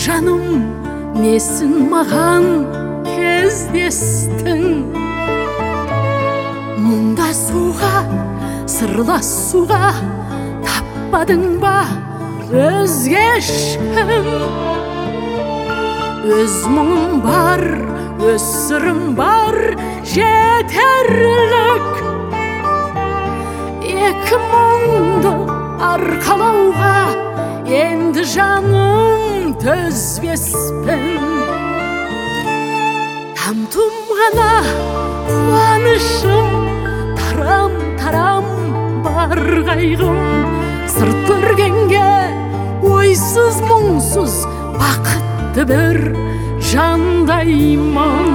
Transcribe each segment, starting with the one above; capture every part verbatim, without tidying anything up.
жаным, несін маған кездестің? Мұнда суға, сырласуға таппадың ба өзге ешкім? Өз мұңым бар, өз сырым бар, жетерлік. Екі мұңды арқалауға енді жаным төзбеспін. Там-тұм ғана қуанышым, тарам-тарам бар қайғым. Сырт көргенге ойсыз мұңсыз бақытты бір жандаймын.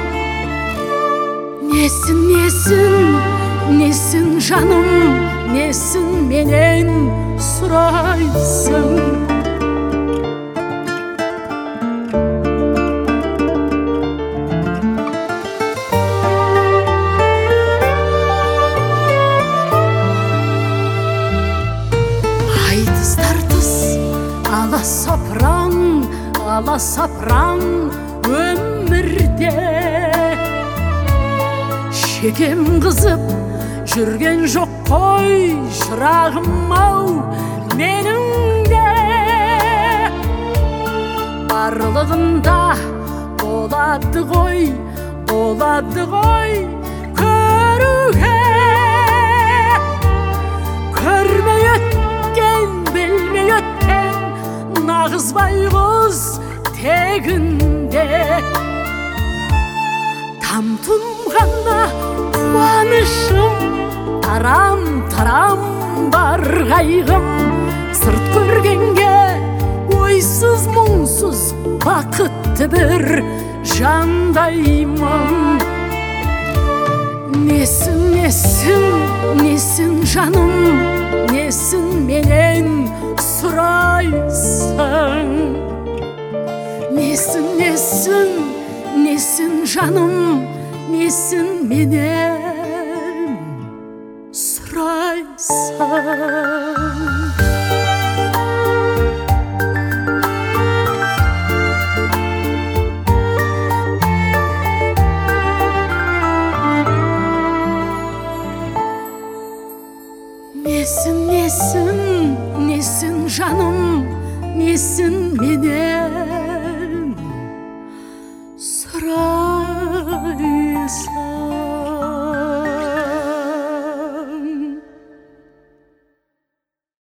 Несін, несін, несін жаным, несін менен сұрайсың? Айтыс-тартыс, аласапыран, аласапыран өмірде. Шекем қызып жүрген жоқ қой шырағым-ау менің де. Барлығында болады ғой, болады ғой көруге. Көрмей өткен, білмей өткен нағыз байғұс тегінде. Там-тұм ғана қуанышым, тарам-тарам бар қайғым. Сырт көргенге ойсыз мұңсыз бақытты бір жандаймын. Несін, несін, несін жаным, несін менен сұрайсың? Несін, несін, несін жаным, несін менен сұрайсың? Несін, несін, несін жаным, несін менен сұрайсың?